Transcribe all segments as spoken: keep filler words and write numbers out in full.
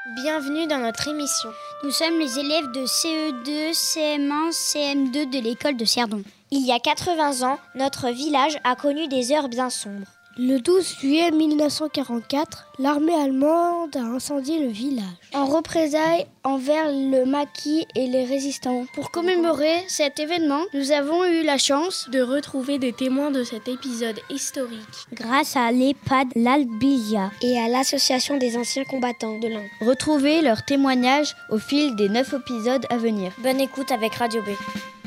Bienvenue dans notre émission. Nous sommes les élèves de C E deux, C M un, C M deux de l'école de Cerdon. Il y a quatre-vingts ans, notre village a connu des heures bien sombres. Le douze juillet mille neuf cent quarante-quatre, l'armée allemande a incendié le village, en représailles envers le maquis et les résistants. Pour commémorer cet événement, nous avons eu la chance de retrouver des témoins de cet épisode historique. Grâce à l'EHPAD L'Albizia et à l'association des anciens combattants de l'Ain. Retrouvez leurs témoignages au fil des neuf épisodes à venir. Bonne écoute avec Radio B.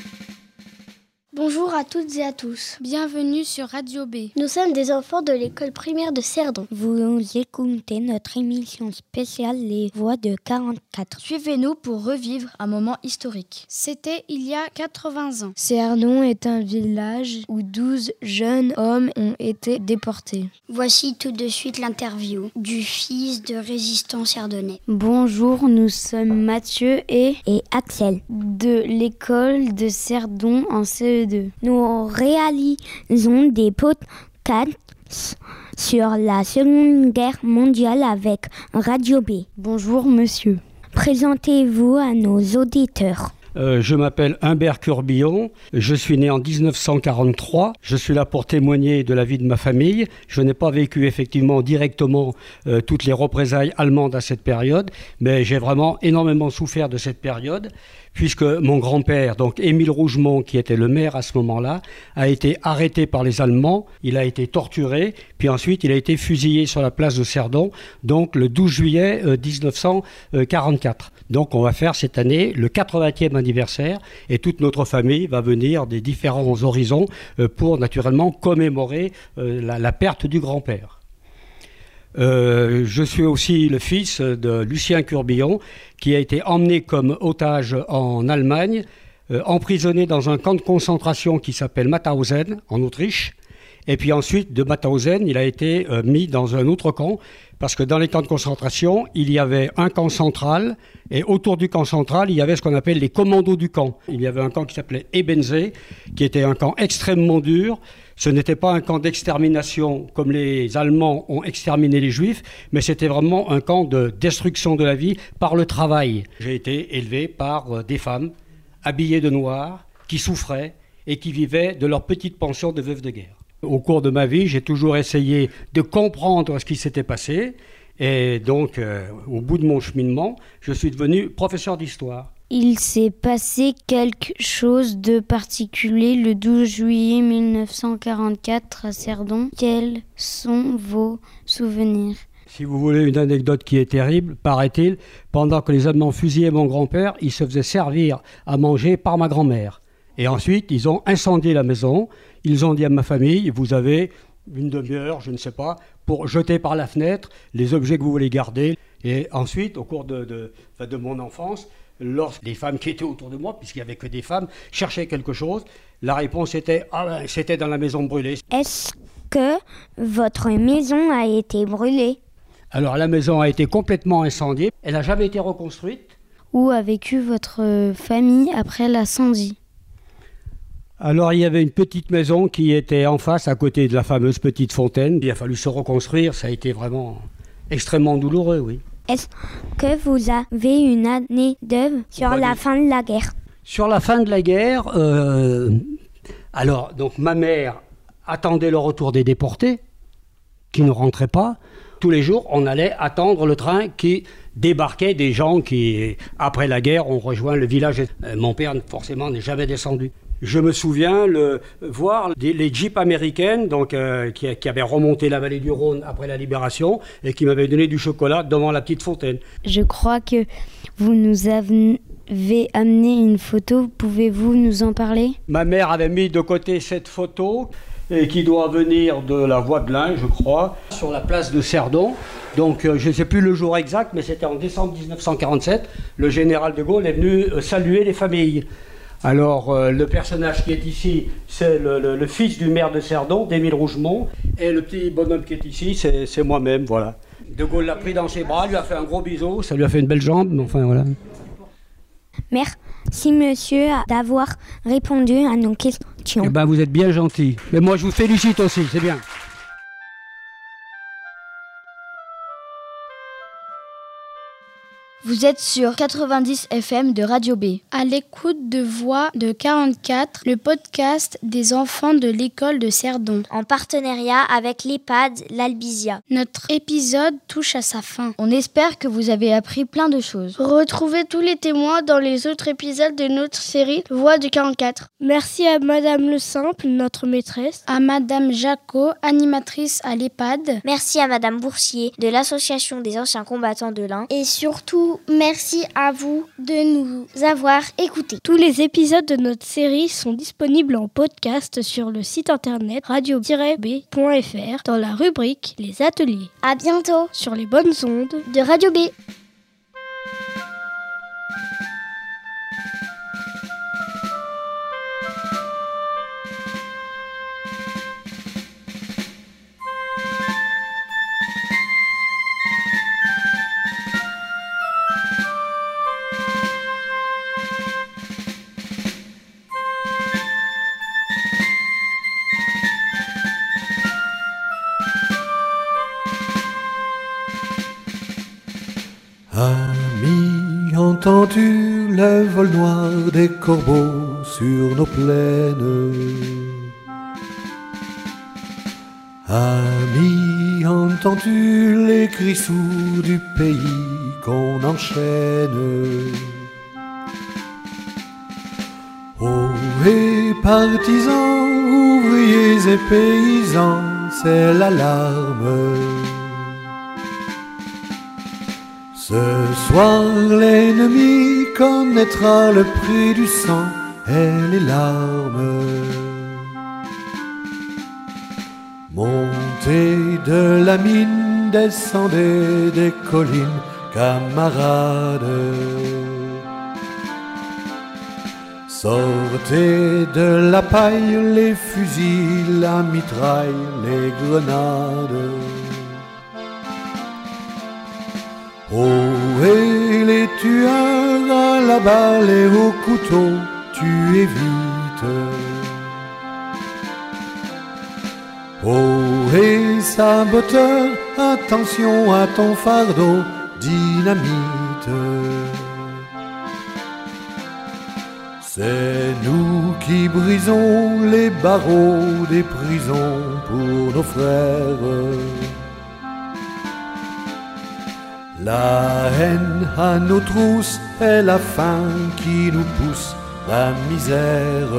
Bonjour à toutes et à tous. Bienvenue sur Radio B. Nous sommes des enfants de l'école primaire de Cerdon. Vous écoutez notre émission spéciale Les Voix de quarante-quatre. Suivez-nous pour revivre un moment historique. C'était il y a quatre-vingts ans. Cerdon est un village où douze jeunes hommes ont été déportés. Voici tout de suite l'interview du fils de résistant cerdonnais. Bonjour, nous sommes Mathieu et, et Axel de l'école de Cerdon en C E deux. Nous réalisons des podcasts sur la Seconde Guerre mondiale avec Radio B. Bonjour monsieur. Présentez-vous à nos auditeurs. Euh, je m'appelle Humbert Curbillon, je suis né en dix-neuf cent quarante-trois, je suis là pour témoigner de la vie de ma famille. Je n'ai pas vécu effectivement directement euh, toutes les représailles allemandes à cette période, mais j'ai vraiment énormément souffert de cette période, puisque mon grand-père, donc Émile Rougemont, qui était le maire à ce moment-là, a été arrêté par les Allemands, il a été torturé, puis ensuite il a été fusillé sur la place de Cerdon, donc le douze juillet euh, dix-neuf cent quarante-quatre. Donc on va faire cette année le quatre-vingtième anniversaire et toute notre famille va venir des différents horizons euh, pour naturellement commémorer euh, la, la perte du grand-père. Euh, je suis aussi le fils de Lucien Curbillon qui a été emmené comme otage en Allemagne, euh, emprisonné dans un camp de concentration qui s'appelle Mauthausen en Autriche. Et puis ensuite, de Mauthausen, il a été euh, mis dans un autre camp, parce que dans les camps de concentration, il y avait un camp central, et autour du camp central, il y avait ce qu'on appelle les commandos du camp. Il y avait un camp qui s'appelait Ebensee, qui était un camp extrêmement dur. Ce n'était pas un camp d'extermination comme les Allemands ont exterminé les Juifs, mais c'était vraiment un camp de destruction de la vie par le travail. J'ai été élevé par euh, des femmes habillées de noir, qui souffraient et qui vivaient de leur petite pension de veuve de guerre. Au cours de ma vie, j'ai toujours essayé de comprendre ce qui s'était passé. Et donc, euh, au bout de mon cheminement, je suis devenu professeur d'histoire. Il s'est passé quelque chose de particulier le douze juillet mille neuf cent quarante-quatre à Cerdon. Quels sont vos souvenirs ? Si vous voulez une anecdote qui est terrible, paraît-il, pendant que les Allemands fusillaient mon grand-père, il se faisait servir à manger par ma grand-mère. Et ensuite, ils ont incendié la maison. Ils ont dit à ma famille, vous avez une demi-heure, je ne sais pas, pour jeter par la fenêtre les objets que vous voulez garder. Et ensuite, au cours de, de, de mon enfance, lorsque les femmes qui étaient autour de moi, puisqu'il n'y avait que des femmes, cherchaient quelque chose, la réponse était « Ah ben, c'était dans la maison brûlée ». Est-ce que votre maison a été brûlée ? Alors la maison a été complètement incendiée. Elle n'a jamais été reconstruite. Où a vécu votre famille après l'incendie ? Alors, il y avait une petite maison qui était en face, à côté de la fameuse petite fontaine. Il a fallu se reconstruire, ça a été vraiment extrêmement douloureux, oui. Est-ce que vous avez une anecdote sur Pas la du... fin de la guerre ? Sur la fin de la guerre, euh... alors, donc ma mère attendait le retour des déportés, qui ne rentraient pas. Tous les jours, on allait attendre le train qui débarquait des gens qui, après la guerre, ont rejoint le village. Euh, mon père, forcément, n'est jamais descendu. Je me souviens le, voir des, les jeeps américaines donc, euh, qui, qui avaient remonté la vallée du Rhône après la libération et qui m'avaient donné du chocolat devant la petite fontaine. Je crois que vous nous avez amené une photo. Pouvez-vous nous en parler ? Ma mère avait mis de côté cette photo et qui doit venir de la voie de l'Ain, je crois, sur la place de Cerdon. Donc euh, je ne sais plus le jour exact, mais c'était en décembre dix-neuf cent quarante-sept. Le général de Gaulle est venu euh, saluer les familles. Alors, euh, le personnage qui est ici, c'est le, le, le fils du maire de Cerdon, d'Émile Rougemont, et le petit bonhomme qui est ici, c'est, c'est moi-même, voilà. De Gaulle l'a pris dans ses bras, lui a fait un gros bisou, ça lui a fait une belle jambe, mais enfin, voilà. Merci, monsieur, d'avoir répondu à nos questions. Eh ben, vous êtes bien gentil. Mais moi, je vous félicite aussi, c'est bien. Vous êtes sur quatre-vingt-dix F M de Radio B. À l'écoute de Voix de quarante-quatre, le podcast des enfants de l'école de Cerdon. En partenariat avec l'EHPAD L'Albizia. Notre épisode touche à sa fin. On espère que vous avez appris plein de choses. Retrouvez tous les témoins dans les autres épisodes de notre série Voix de quarante-quatre. Merci à Madame Le Simple, notre maîtresse. À Madame Jacot, animatrice à l'EHPAD. Merci à Madame Boursier de l'Association des anciens combattants de l'Ain. Et surtout, merci à vous de nous avoir écoutés. Tous les épisodes de notre série sont disponibles en podcast sur le site internet radio tiret b point f r dans la rubrique Les ateliers. À bientôt sur les bonnes ondes de Radio B. Amis, entends-tu le vol noir des corbeaux sur nos plaines? Amis, entends-tu les cris sourds du pays qu'on enchaîne? Oh, et partisans, ouvriers et paysans, c'est l'alarme. Ce soir, l'ennemi connaîtra le prix du sang et les larmes. Montez de la mine, descendez des collines, camarades. Sortez de la paille, les fusils, la mitraille, les grenades. Oh, et les tueurs à la balle et au couteau, tuez vite. Oh, et saboteur, attention à ton fardeau, dynamite. C'est nous qui brisons les barreaux des prisons pour nos frères. La haine à nos trousses est la faim qui nous pousse, la misère.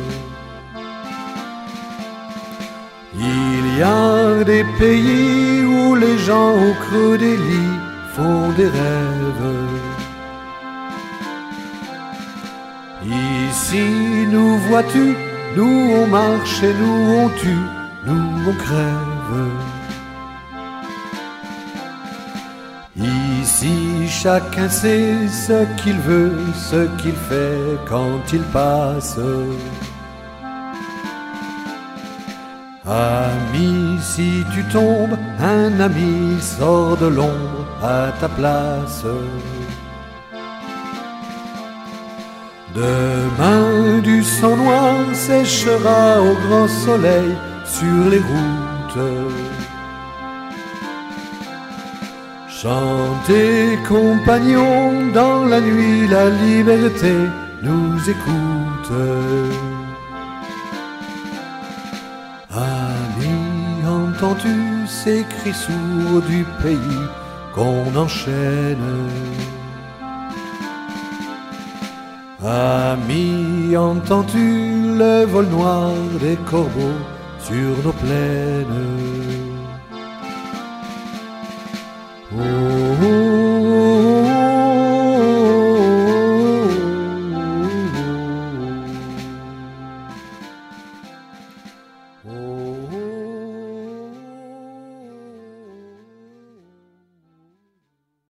Il y a des pays où les gens au creux des lits font des rêves. Ici, nous vois-tu, nous on marche et nous on tue, nous on crève. Ici, chacun sait ce qu'il veut, ce qu'il fait quand il passe. Ami, si tu tombes, un ami sort de l'ombre à ta place. Demain, du sang noir séchera au grand soleil sur les routes. Chantez, compagnons, dans la nuit, la liberté nous écoute. Ami, entends-tu ces cris sourds du pays qu'on enchaîne? Ami, entends-tu le vol noir des corbeaux sur nos plaines? Oh, oh.